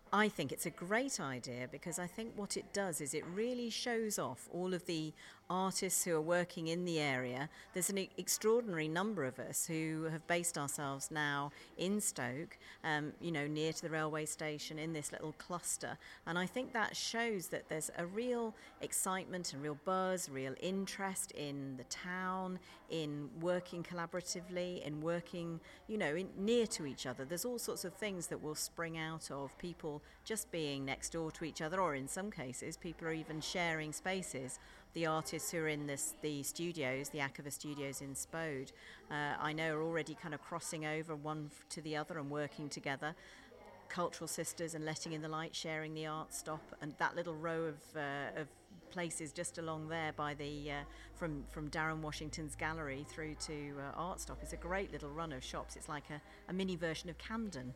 I think it's a great idea because I think what it does is it really shows off all of the artists who are working in the area. There's an extraordinary number of us who have based ourselves now in Stoke, near to the railway station in this little cluster. And I think that shows that there's a real excitement and real buzz, real interest in the town, in working collaboratively, in working, near to each other. There's all sorts of things that will spring out of people just being next door to each other, or in some cases people are even sharing spaces. The artists who are in the studios, the Akava studios in Spode, I know are already kind of crossing over one to the other and working together. Cultural Sisters and Letting in the Light sharing the art stop, and that little row of places just along there by the from Darren Washington's gallery through to Art Stop is a great little run of shops. It's like a mini version of Camden,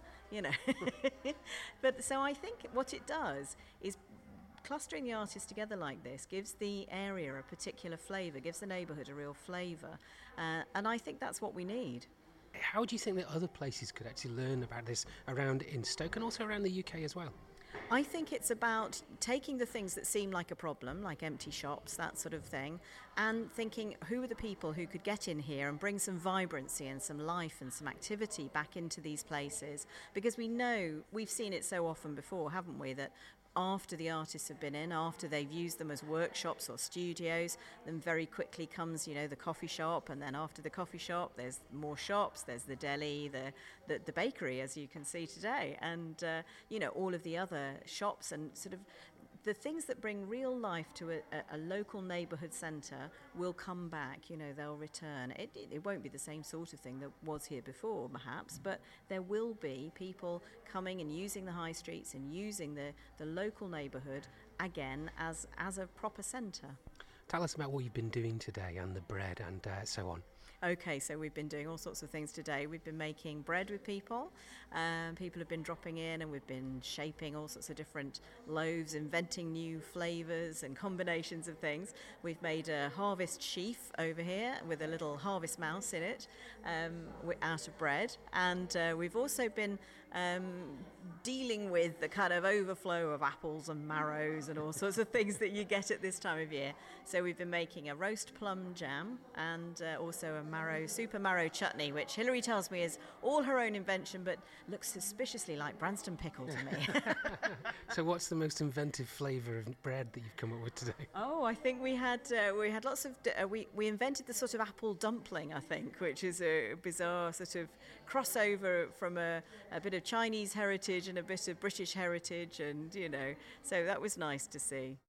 But so I think what it does is clustering the artists together like this gives the area a particular flavour, gives the neighbourhood a real flavour, and I think that's what we need. How do you think that other places could actually learn about this around in Stoke and also around the UK as well? I think it's about taking the things that seem like a problem, like empty shops, that sort of thing, and thinking who are the people who could get in here and bring some vibrancy and some life and some activity back into these places. Because we know, we've seen it so often before, haven't we, that after the artists have been in, after they've used them as workshops or studios, then very quickly comes, the coffee shop, and then after the coffee shop, there's more shops, there's the deli, the bakery, as you can see today, and, all of the other shops and sort of the things that bring real life to a local neighbourhood centre will come back, they'll return. It won't be the same sort of thing that was here before, perhaps, but there will be people coming and using the high streets and using the local neighbourhood again as a proper centre. Tell us about what you've been doing today and the bread and so on. Okay, so we've been doing all sorts of things today. We've been making bread with people. People have been dropping in and we've been shaping all sorts of different loaves, inventing new flavours and combinations of things. We've made a harvest sheaf over here with a little harvest mouse in it out of bread. And we've also been dealing with the kind of overflow of apples and marrows and all sorts of things that you get at this time of year. So we've been making a roast plum jam and also a super marrow chutney, which Hilary tells me is all her own invention, but looks suspiciously like Branston pickle to me. So what's the most inventive flavour of bread that you've come up with today? Oh, I think we had lots of... we invented the sort of apple dumpling, I think, which is a bizarre sort of crossover from a bit of Chinese heritage and a bit of British heritage, and, so that was nice to see.